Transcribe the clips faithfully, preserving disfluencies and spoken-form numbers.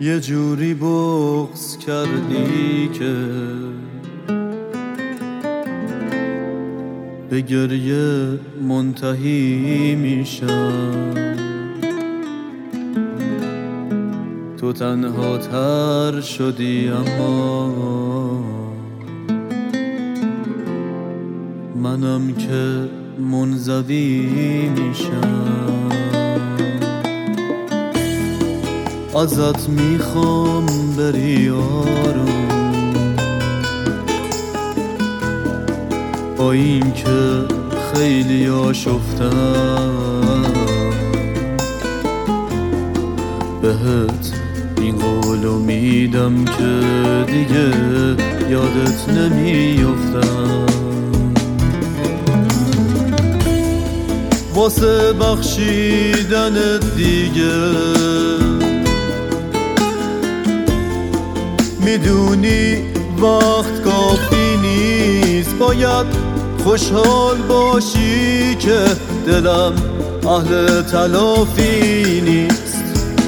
یه جوری بغض کردی که به گریه منتهی میشم. تو تنها تر شدی اما منم که منزوی میشم. ازت میخوام بری آروم، با این که خیلی آشفتم بهت این قولو میدم که دیگه یادت نمیافتم. واسه بخشیدنت دیگه میدونی وقت کافی نیست، باید خوشحال باشی که دلم اهل تلافی نیست.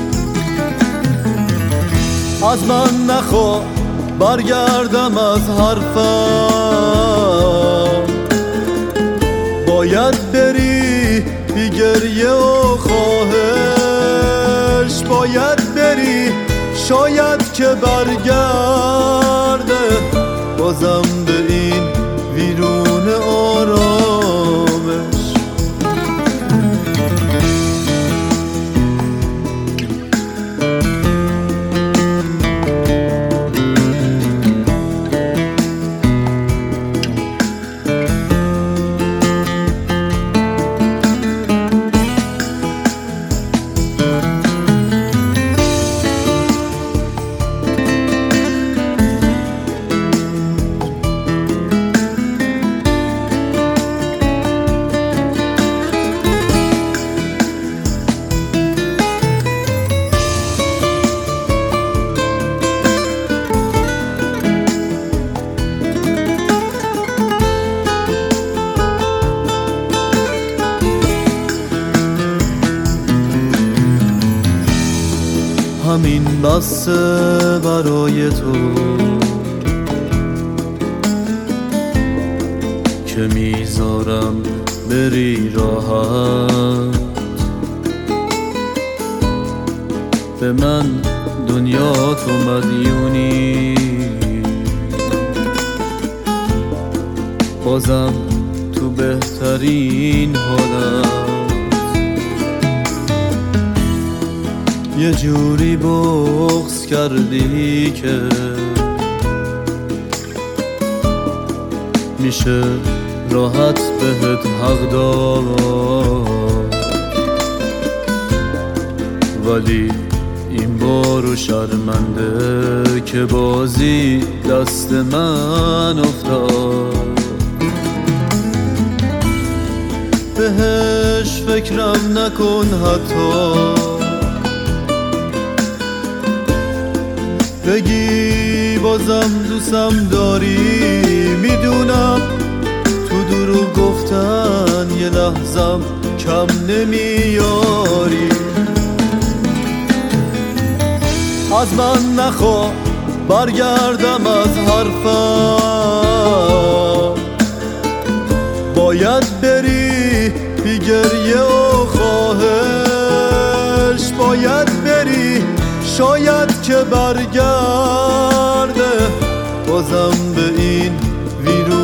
از من نخوا برگردم از حرفم، باید بری بی گریه و خواهش، باید بری شاید که برگرده بازم به این ویرون آرامش. همین بسته برای تو که میذارم بری راحت. به من دنیا تو مدیونی، بازم تو بهترین حالم. یه جوری بغض کردی که میشه راحت بهت حق داد، ولی این بارو شرمنده که بازی دست من افتاد. بهش فکرم نکن حتی بگی بازم دوستم داری. میدونم تو دروغ گفتن یه لحظم کم نمیاری. از من نخوا برگردم از حرفم، باید بری بی گریه و خواهش، باید بری شاید که برگرده بازم به این ویرون